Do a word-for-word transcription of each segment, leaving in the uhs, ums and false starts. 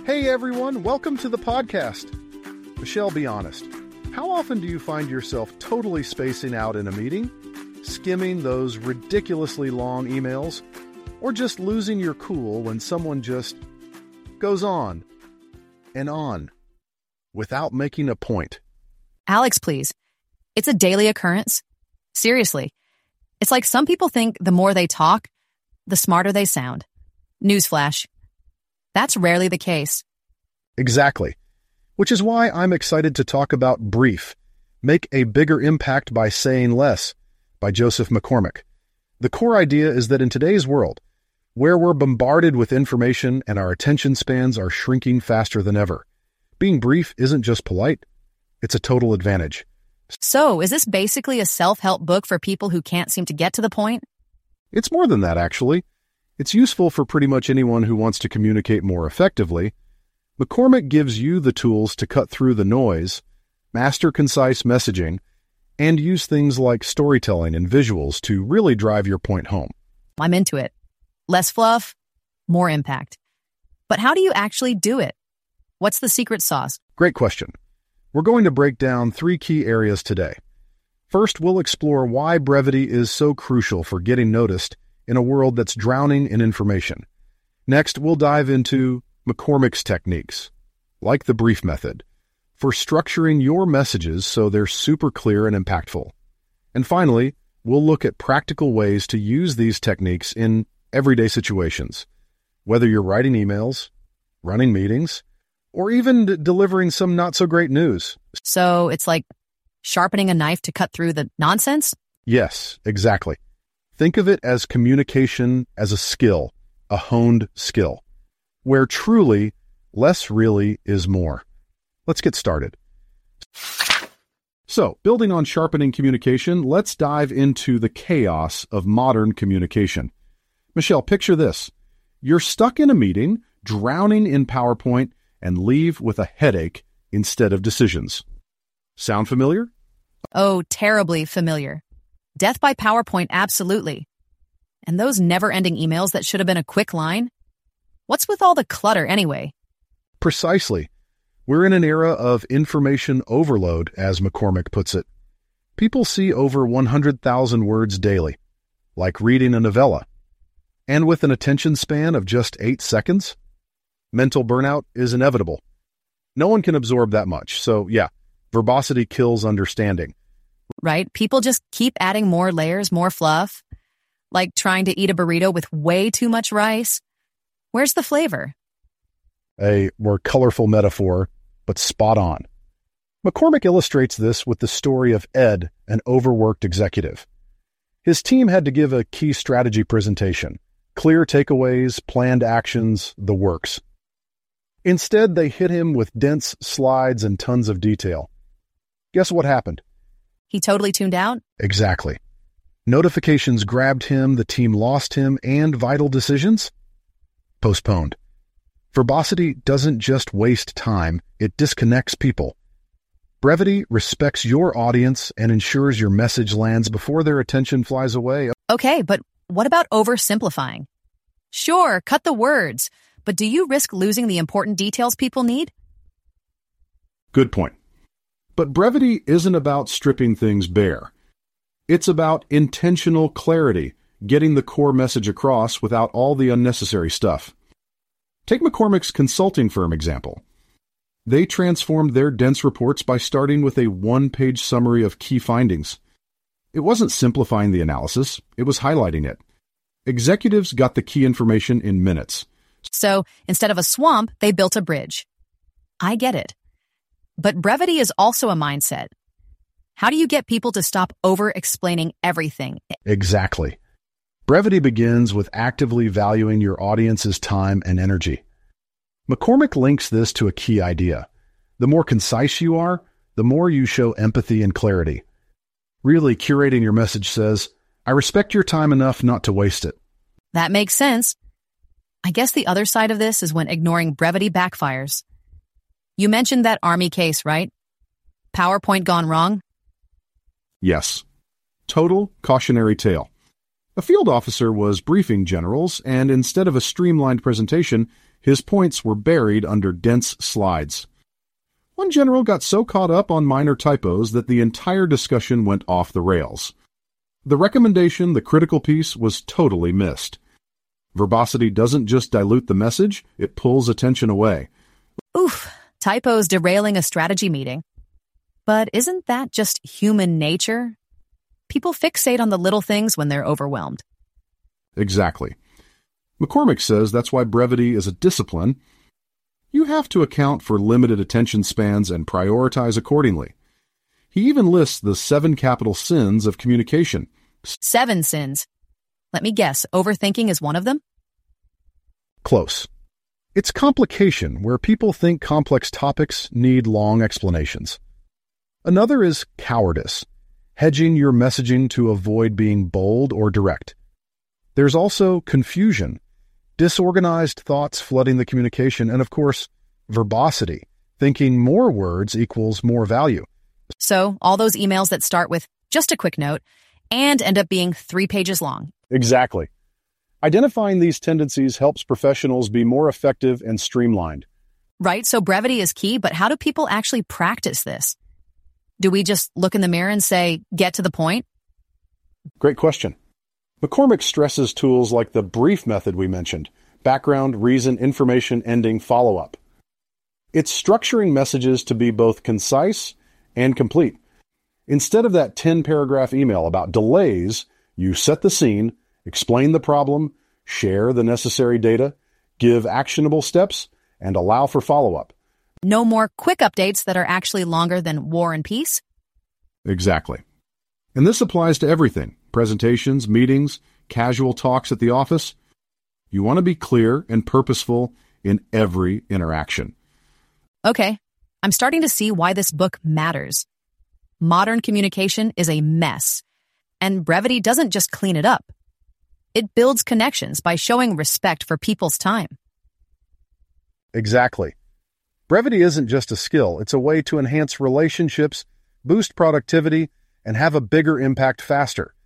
Hey everyone, welcome to the podcast. Michelle, be honest. How often do you find yourself totally spacing out in a meeting, skimming those ridiculously long emails, or just losing your cool when someone just goes on and on without making a point? Alex, please. It's a daily occurrence. Seriously. It's like some people think the more they talk, the smarter they sound. Newsflash. That's rarely the case. Exactly. Which is why I'm excited to talk about Brief, Make a Bigger Impact by Saying Less, by Joseph McCormick. The core idea is that in today's world, where we're bombarded with information and our attention spans are shrinking faster than ever, being brief isn't just polite, it's a total advantage. So, is this basically a self-help book for people who can't seem to get to the point? It's more than that, actually. It's useful for pretty much anyone who wants to communicate more effectively. McCormick gives you the tools to cut through the noise, master concise messaging, and use things like storytelling and visuals to really drive your point home. I'm into it. Less fluff, more impact. But how do you actually do it? What's the secret sauce? Great question. We're going to break down three key areas today. First, we'll explore why brevity is so crucial for getting noticed in a world that's drowning in information. Next, we'll dive into McCormick's techniques, like the brief method, for structuring your messages so they're super clear and impactful. And finally, we'll look at practical ways to use these techniques in everyday situations, whether you're writing emails, running meetings, or even d- delivering some not-so-great news. So it's like sharpening a knife to cut through the nonsense? Yes, exactly. Think of it as communication as a skill, a honed skill, where truly less really is more. Let's get started. So, building on sharpening communication, let's dive into the chaos of modern communication. Michelle, picture this. You're stuck in a meeting, drowning in PowerPoint, and leave with a headache instead of decisions. Sound familiar? Oh, terribly familiar. Death by PowerPoint, absolutely. And those never-ending emails that should have been a quick line? What's with all the clutter anyway? Precisely. We're in an era of information overload, as McCormick puts it. People see over one hundred thousand words daily, like reading a novella. And with an attention span of just eight seconds, mental burnout is inevitable. No one can absorb that much, so yeah, verbosity kills understanding. Right? People just keep adding more layers, more fluff. Like trying to eat a burrito with way too much rice. Where's the flavor? A more colorful metaphor, but spot on. McCormick illustrates this with the story of Ed, an overworked executive. His team had to give a key strategy presentation, clear takeaways, planned actions, the works. Instead, they hit him with dense slides and tons of detail. Guess what happened? He totally tuned out? Exactly. Notifications grabbed him, the team lost him, and vital decisions? Postponed. Verbosity doesn't just waste time, it disconnects people. Brevity respects your audience and ensures your message lands before their attention flies away. Okay, but what about oversimplifying? Sure, cut the words, but do you risk losing the important details people need? Good point. But brevity isn't about stripping things bare. It's about intentional clarity, getting the core message across without all the unnecessary stuff. Take McCormick's consulting firm example. They transformed their dense reports by starting with a one-page summary of key findings. It wasn't simplifying the analysis, it was highlighting it. Executives got the key information in minutes. So, instead of a swamp, they built a bridge. I get it. But brevity is also a mindset. How do you get people to stop over-explaining everything? Exactly. Brevity begins with actively valuing your audience's time and energy. McCormick links this to a key idea. The more concise you are, the more you show empathy and clarity. Really, curating your message says, I respect your time enough not to waste it. That makes sense. I guess the other side of this is when ignoring brevity backfires. You mentioned that Army case, right? PowerPoint gone wrong? Yes. Total cautionary tale. A field officer was briefing generals, and instead of a streamlined presentation, his points were buried under dense slides. One general got so caught up on minor typos that the entire discussion went off the rails. The recommendation, the critical piece, was totally missed. Verbosity doesn't just dilute the message, it pulls attention away. Oof, typos derailing a strategy meeting. But isn't that just human nature? People fixate on the little things when they're overwhelmed. Exactly. McCormick says that's why brevity is a discipline. You have to account for limited attention spans and prioritize accordingly. He even lists the seven capital sins of communication. Seven sins. Let me guess, overthinking is one of them? Close. It's complication, where people think complex topics need long explanations. Another is cowardice, hedging your messaging to avoid being bold or direct. There's also confusion, disorganized thoughts flooding the communication, and of course, verbosity, thinking more words equals more value. So, all those emails that start with just a quick note and end up being three pages long. Exactly. Identifying these tendencies helps professionals be more effective and streamlined. Right, so brevity is key, but how do people actually practice this? Do we just look in the mirror and say, get to the point? Great question. McCormick stresses tools like the brief method we mentioned: background, reason, information, ending, follow-up. It's structuring messages to be both concise and complete. Instead of that ten-paragraph email about delays, you set the scene, explain the problem, share the necessary data, give actionable steps, and allow for follow-up. No more quick updates that are actually longer than War and Peace? Exactly. And this applies to everything: presentations, meetings, casual talks at the office. You want to be clear and purposeful in every interaction. Okay, I'm starting to see why this book matters. Modern communication is a mess, and brevity doesn't just clean it up. It builds connections by showing respect for people's time. Exactly. Brevity isn't just a skill, it's a way to enhance relationships, boost productivity, and have a bigger impact faster.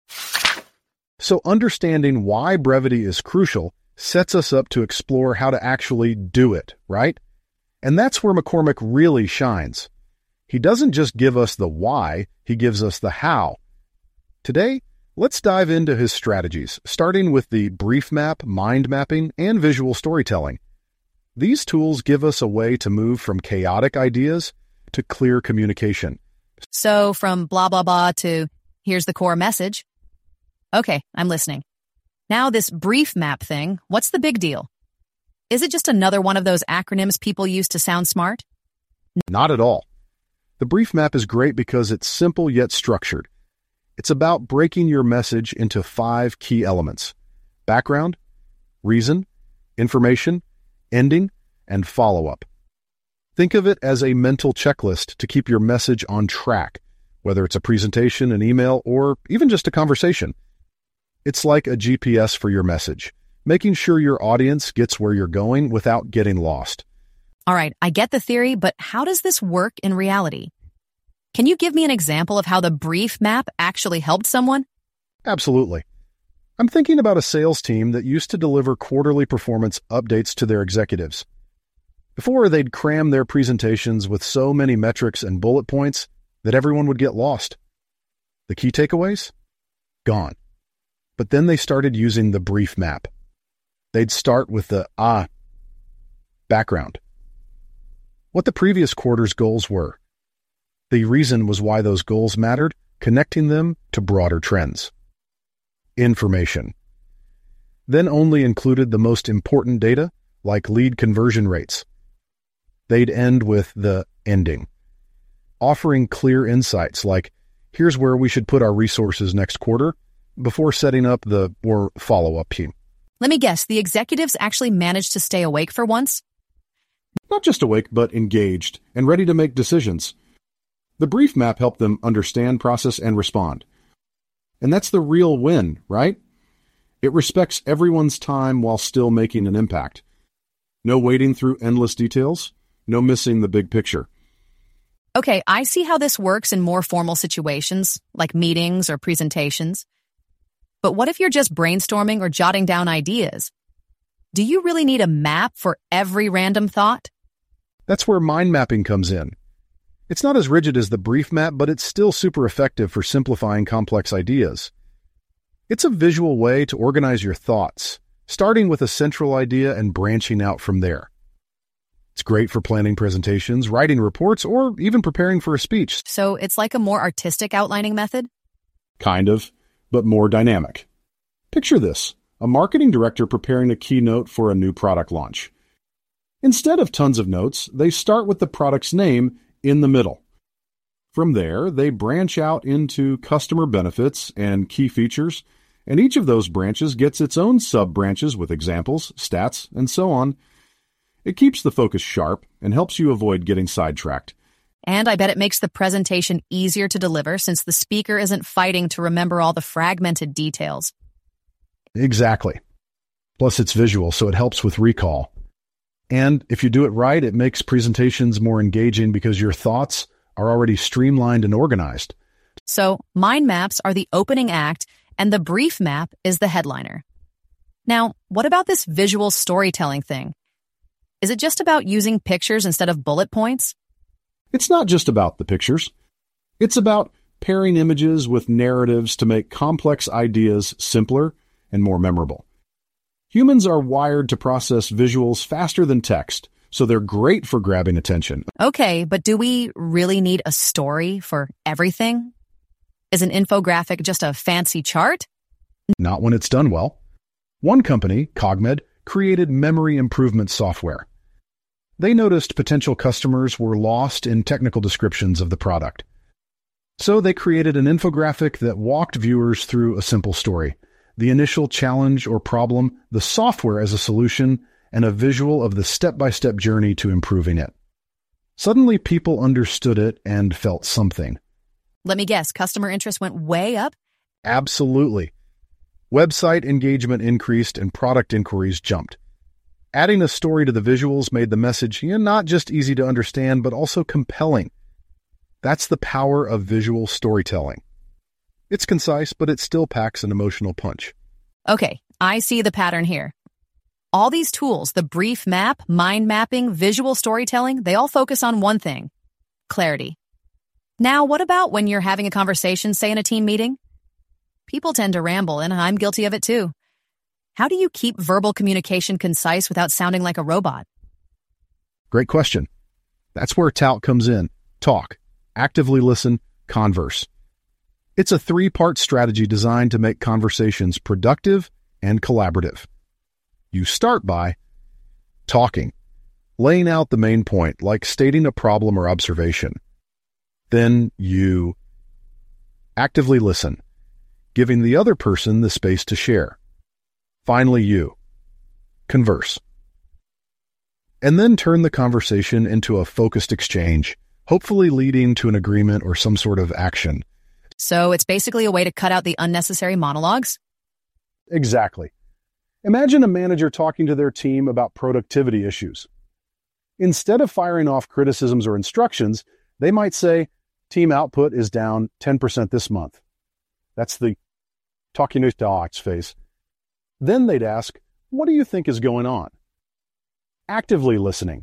So understanding why brevity is crucial sets us up to explore how to actually do it, right? And that's where McCormick really shines. He doesn't just give us the why, he gives us the how. Today, let's dive into his strategies, starting with the brief map, mind mapping, and visual storytelling. These tools give us a way to move from chaotic ideas to clear communication. So from blah, blah, blah to here's the core message. Okay, I'm listening. Now this brief map thing, what's the big deal? Is it just another one of those acronyms people use to sound smart? Not at all. The brief map is great because it's simple yet structured. It's about breaking your message into five key elements: background, reason, information, ending, and follow-up. Think of it as a mental checklist to keep your message on track, whether it's a presentation, an email, or even just a conversation. It's like a G P S for your message, making sure your audience gets where you're going without getting lost. All right, I get the theory, but how does this work in reality? Can you give me an example of how the brief map actually helped someone? Absolutely. I'm thinking about a sales team that used to deliver quarterly performance updates to their executives. Before, they'd cram their presentations with so many metrics and bullet points that everyone would get lost. The key takeaways? Gone. But then they started using the brief map. They'd start with the ah background, what the previous quarter's goals were. The reason was why those goals mattered, connecting them to broader trends. Information. Then only included the most important data, like lead conversion rates. They'd end with the ending, offering clear insights like, here's where we should put our resources next quarter, before setting up the or follow-up team. Let me guess, the executives actually managed to stay awake for once? Not just awake, but engaged and ready to make decisions. The brief map helped them understand, process, and respond. And that's the real win, right? It respects everyone's time while still making an impact. No wading through endless details, no missing the big picture. Okay, I see how this works in more formal situations, like meetings or presentations. But what if you're just brainstorming or jotting down ideas? Do you really need a map for every random thought? That's where mind mapping comes in. It's not as rigid as the brief map, but it's still super effective for simplifying complex ideas. It's a visual way to organize your thoughts, starting with a central idea and branching out from there. It's great for planning presentations, writing reports, or even preparing for a speech. So it's like a more artistic outlining method? Kind of, but more dynamic. Picture this, a marketing director preparing a keynote for a new product launch. Instead of tons of notes, they start with the product's name in the middle. From there, they branch out into customer benefits and key features, and each of those branches gets its own sub-branches with examples, stats, and so on. It keeps the focus sharp and helps you avoid getting sidetracked. And I bet it makes the presentation easier to deliver since the speaker isn't fighting to remember all the fragmented details. Exactly. Plus, it's visual, so it helps with recall. And if you do it right, it makes presentations more engaging because your thoughts are already streamlined and organized. So, mind maps are the opening act, and the brief map is the headliner. Now, what about this visual storytelling thing? Is it just about using pictures instead of bullet points? It's not just about the pictures. It's about pairing images with narratives to make complex ideas simpler and more memorable. Humans are wired to process visuals faster than text, so they're great for grabbing attention. Okay, but do we really need a story for everything? Is an infographic just a fancy chart? Not when it's done well. One company, Cogmed, created memory improvement software. They noticed potential customers were lost in technical descriptions of the product. So they created an infographic that walked viewers through a simple story. The initial challenge or problem, the software as a solution, and a visual of the step-by-step journey to improving it. Suddenly, people understood it and felt something. Let me guess, customer interest went way up? Absolutely. Website engagement increased and product inquiries jumped. Adding a story to the visuals made the message you know, not just easy to understand, but also compelling. That's the power of visual storytelling. It's concise, but it still packs an emotional punch. Okay, I see the pattern here. All these tools, the brief map, mind mapping, visual storytelling, they all focus on one thing: clarity. Now, what about when you're having a conversation, say in a team meeting? People tend to ramble, and I'm guilty of it too. How do you keep verbal communication concise without sounding like a robot? Great question. That's where Tout comes in. Talk, actively listen, converse. It's a three-part strategy designed to make conversations productive and collaborative. You start by talking, laying out the main point, like stating a problem or observation. Then you actively listen, giving the other person the space to share. Finally, you converse. And then turn the conversation into a focused exchange, hopefully leading to an agreement or some sort of action. So it's basically a way to cut out the unnecessary monologues? Exactly. Imagine a manager talking to their team about productivity issues. Instead of firing off criticisms or instructions, they might say, team output is down ten percent this month. That's the talking to docs phase. Then they'd ask, what do you think is going on? Actively listening.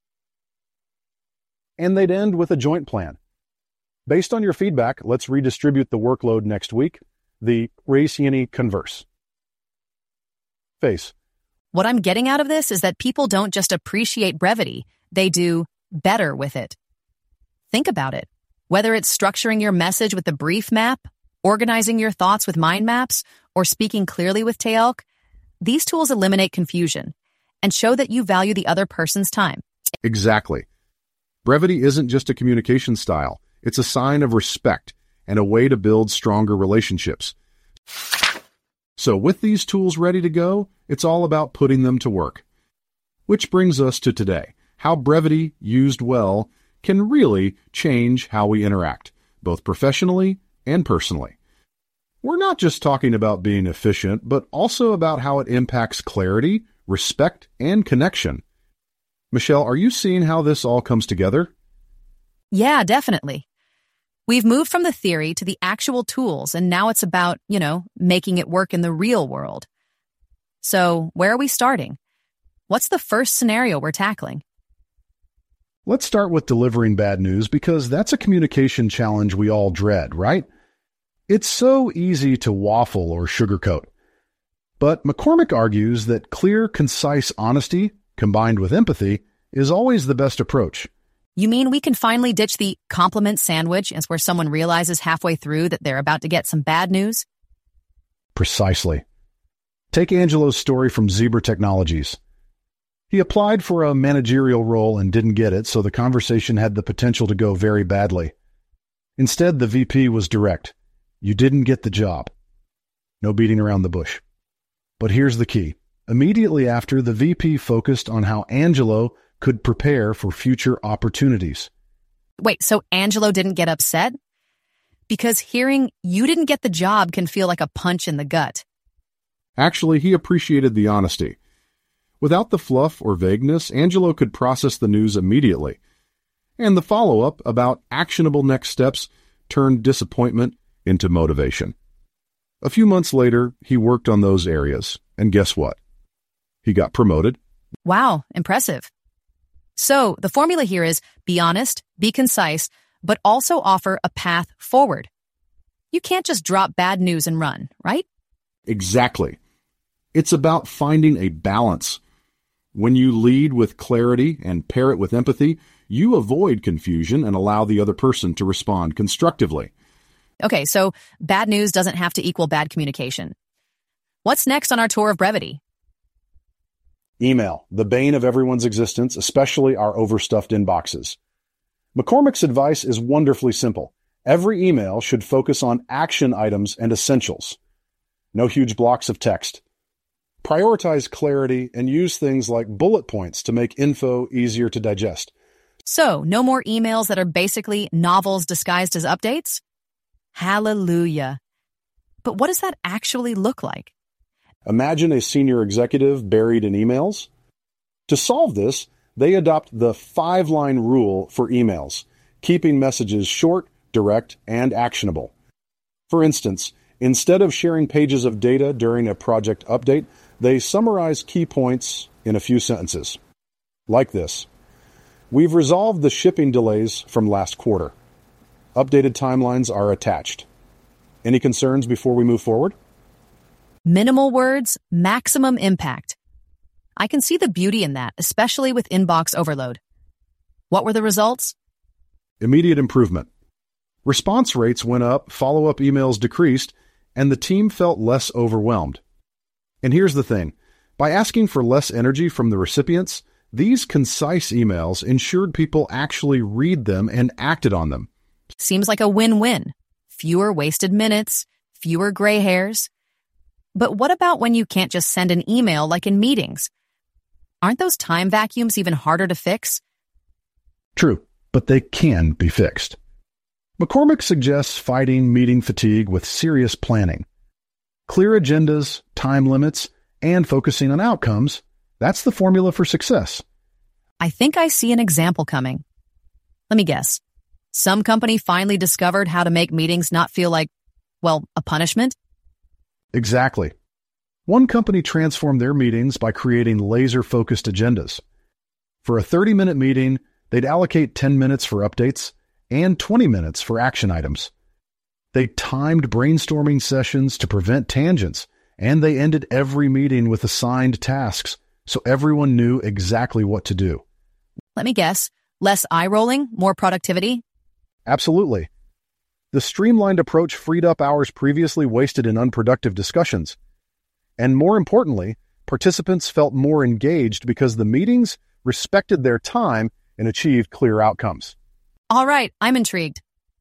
And they'd end with a joint plan. Based on your feedback, let's redistribute the workload next week. The Raciani converse phase. What I'm getting out of this is that people don't just appreciate brevity, they do better with it. Think about it. Whether it's structuring your message with the brief map, organizing your thoughts with mind maps, or speaking clearly with Tealc, these tools eliminate confusion and show that you value the other person's time. Exactly. Brevity isn't just a communication style. It's a sign of respect and a way to build stronger relationships. So with these tools ready to go, it's all about putting them to work. Which brings us to today, how brevity, used well, can really change how we interact, both professionally and personally. We're not just talking about being efficient, but also about how it impacts clarity, respect, and connection. Michelle, are you seeing how this all comes together? Yeah, definitely. We've moved from the theory to the actual tools, and now it's about, you know, making it work in the real world. So, where are we starting? What's the first scenario we're tackling? Let's start with delivering bad news because that's a communication challenge we all dread, right? It's so easy to waffle or sugarcoat. But McCormick argues that clear, concise honesty, combined with empathy, is always the best approach. You mean we can finally ditch the compliment sandwich as where someone realizes halfway through that they're about to get some bad news? Precisely. Take Angelo's story from Zebra Technologies. He applied for a managerial role and didn't get it, so the conversation had the potential to go very badly. Instead, the V P was direct. You didn't get the job. No beating around the bush. But here's the key. Immediately after, the V P focused on how Angelo could prepare for future opportunities. Wait, so Angelo didn't get upset? Because hearing you didn't get the job can feel like a punch in the gut. Actually, he appreciated the honesty. Without the fluff or vagueness, Angelo could process the news immediately. And the follow-up about actionable next steps turned disappointment into motivation. A few months later, he worked on those areas, and guess what? He got promoted. Wow, impressive. So, the formula here is be honest, be concise, but also offer a path forward. You can't just drop bad news and run, right? Exactly. It's about finding a balance. When you lead with clarity and pair it with empathy, you avoid confusion and allow the other person to respond constructively. Okay, so bad news doesn't have to equal bad communication. What's next on our tour of brevity? Email, the bane of everyone's existence, especially our overstuffed inboxes. McCormick's advice is wonderfully simple. Every email should focus on action items and essentials. No huge blocks of text. Prioritize clarity and use things like bullet points to make info easier to digest. So, no more emails that are basically novels disguised as updates? Hallelujah. But what does that actually look like? Imagine a senior executive buried in emails. To solve this, they adopt the five-line rule for emails, keeping messages short, direct, and actionable. For instance, instead of sharing pages of data during a project update, they summarize key points in a few sentences. Like this. We've resolved the shipping delays from last quarter. Updated timelines are attached. Any concerns before we move forward? Minimal words, maximum impact. I can see the beauty in that, especially with inbox overload. What were the results? Immediate improvement. Response rates went up, follow-up emails decreased, and the team felt less overwhelmed. And here's the thing. By asking for less energy from the recipients, these concise emails ensured people actually read them and acted on them. Seems like a win-win. Fewer wasted minutes, fewer gray hairs. But what about when you can't just send an email like in meetings? Aren't those time vacuums even harder to fix? True, but they can be fixed. McCormick suggests fighting meeting fatigue with serious planning. Clear agendas, time limits, and focusing on outcomes, that's the formula for success. I think I see an example coming. Let me guess. Some company finally discovered how to make meetings not feel like, well, a punishment? Exactly. One company transformed their meetings by creating laser-focused agendas. For a thirty-minute meeting, they'd allocate ten minutes for updates and twenty minutes for action items. They timed brainstorming sessions to prevent tangents, and they ended every meeting with assigned tasks, so everyone knew exactly what to do. Let me guess. Less eye-rolling, more productivity? Absolutely. The streamlined approach freed up hours previously wasted in unproductive discussions. And more importantly, participants felt more engaged because the meetings respected their time and achieved clear outcomes. All right, I'm intrigued.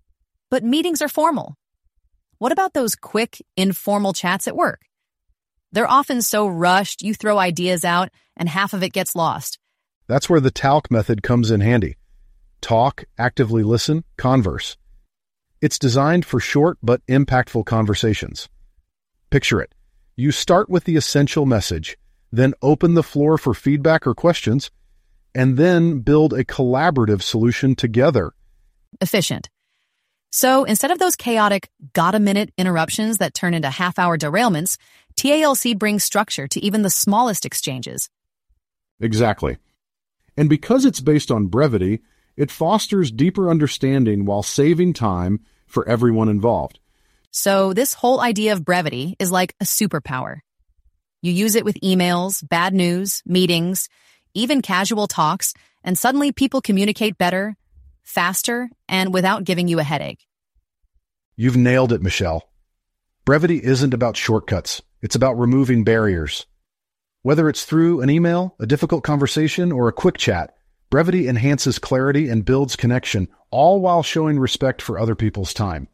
But meetings are formal. What about those quick, informal chats at work? They're often so rushed, you throw ideas out, and half of it gets lost. That's where the talk method comes in handy. Talk, actively listen, converse. It's designed for short but impactful conversations. Picture it. You start with the essential message, then open the floor for feedback or questions, and then build a collaborative solution together. Efficient. So instead of those chaotic got-a-minute interruptions that turn into half-hour derailments, T A L C brings structure to even the smallest exchanges. Exactly. And because it's based on brevity, it fosters deeper understanding while saving time for everyone involved. So this whole idea of brevity is like a superpower. You use it with emails, bad news, meetings, even casual talks, and suddenly people communicate better, faster, and without giving you a headache. You've nailed it, Michelle. Brevity isn't about shortcuts. It's about removing barriers. Whether it's through an email, a difficult conversation, or a quick chat, brevity enhances clarity and builds connection, all while showing respect for other people's time.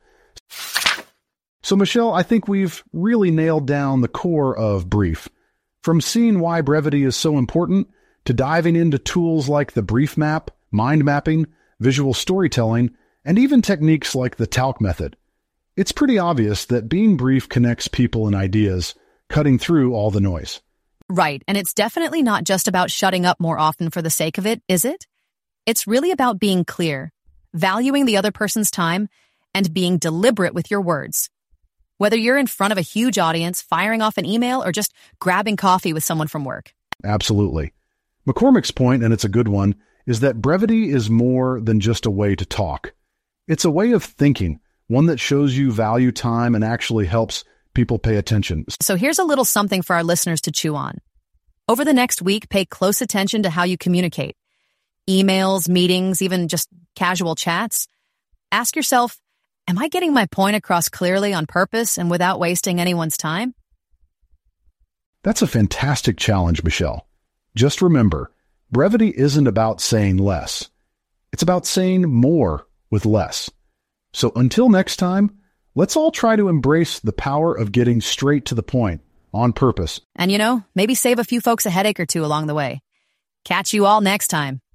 So, Michelle, I think we've really nailed down the core of Brief. From seeing why brevity is so important, to diving into tools like the Brief Map, mind mapping, visual storytelling, and even techniques like the Talc method. It's pretty obvious that being brief connects people and ideas, cutting through all the noise. Right, and it's definitely not just about shutting up more often for the sake of it, is it? It's really about being clear, valuing the other person's time, and being deliberate with your words. Whether you're in front of a huge audience, firing off an email, or just grabbing coffee with someone from work. Absolutely. McCormick's point, and it's a good one, is that brevity is more than just a way to talk. It's a way of thinking, one that shows you value time and actually helps people pay attention. So here's a little something for our listeners to chew on. Over the next week, pay close attention to how you communicate. Emails, meetings, even just casual chats. Ask yourself, am I getting my point across clearly on purpose and without wasting anyone's time? That's a fantastic challenge, Michelle. Just remember, brevity isn't about saying less. It's about saying more with less. So until next time, let's all try to embrace the power of getting straight to the point, on purpose. And you know, maybe save a few folks a headache or two along the way. Catch you all next time.